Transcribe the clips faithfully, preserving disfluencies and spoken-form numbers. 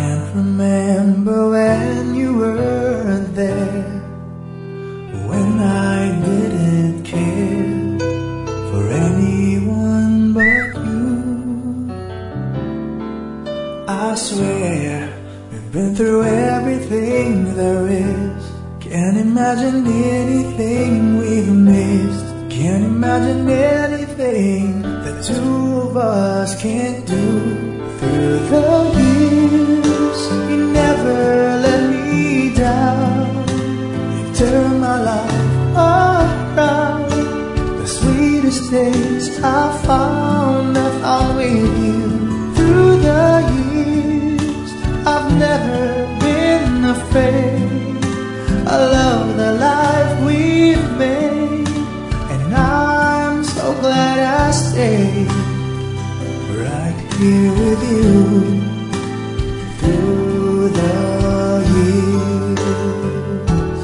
can't remember when you weren't there, when I didn't care for anyone but you. I swear we've been through everything there is. Can't imagine anything we've missed. Can't imagine anything the two of us can't do. Through the years, you never let me down. You've turned my life around. The sweetest days I found, I found with you. Through the years, I've never been afraid. I love the life we've made, and I'm so glad I stayed right here with you through the years.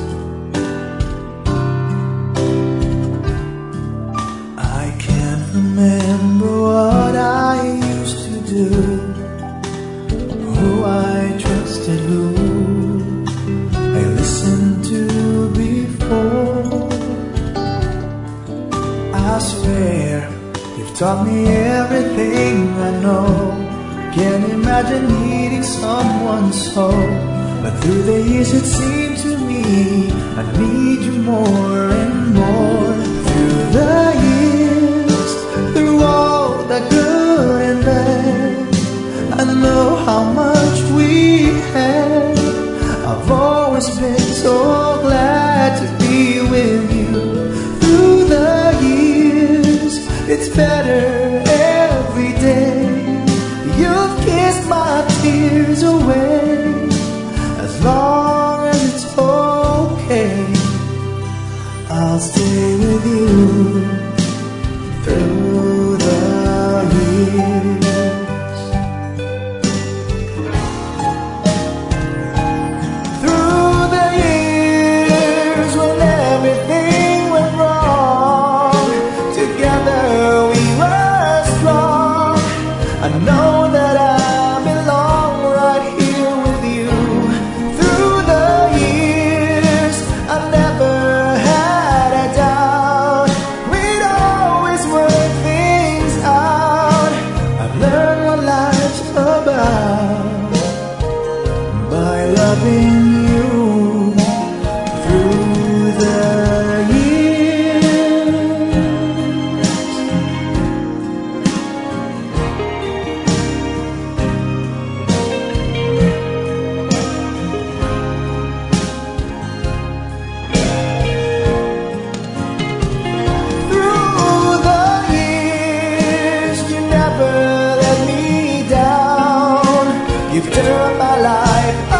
I can't remember what I used to do, who I trusted, who I listened to before. I swear you've taught me everything I know. Can't imagine needing someone so, but through the years it seemed to me I need you more and more. Through the years, through all the good and bad, I know how much we had. I've always been so glad to be with you. Through the years, it's better every day. You've kissed my tears away. As long as it's okay, I'll stay with you through the years. Through the years when everything went wrong, together we were strong. I know that I belong right here with you. Through the years, I never had a doubt. We'd always work things out. I've learned what life's about by loving you through the years. Through the years, you never let me down. You've turned my life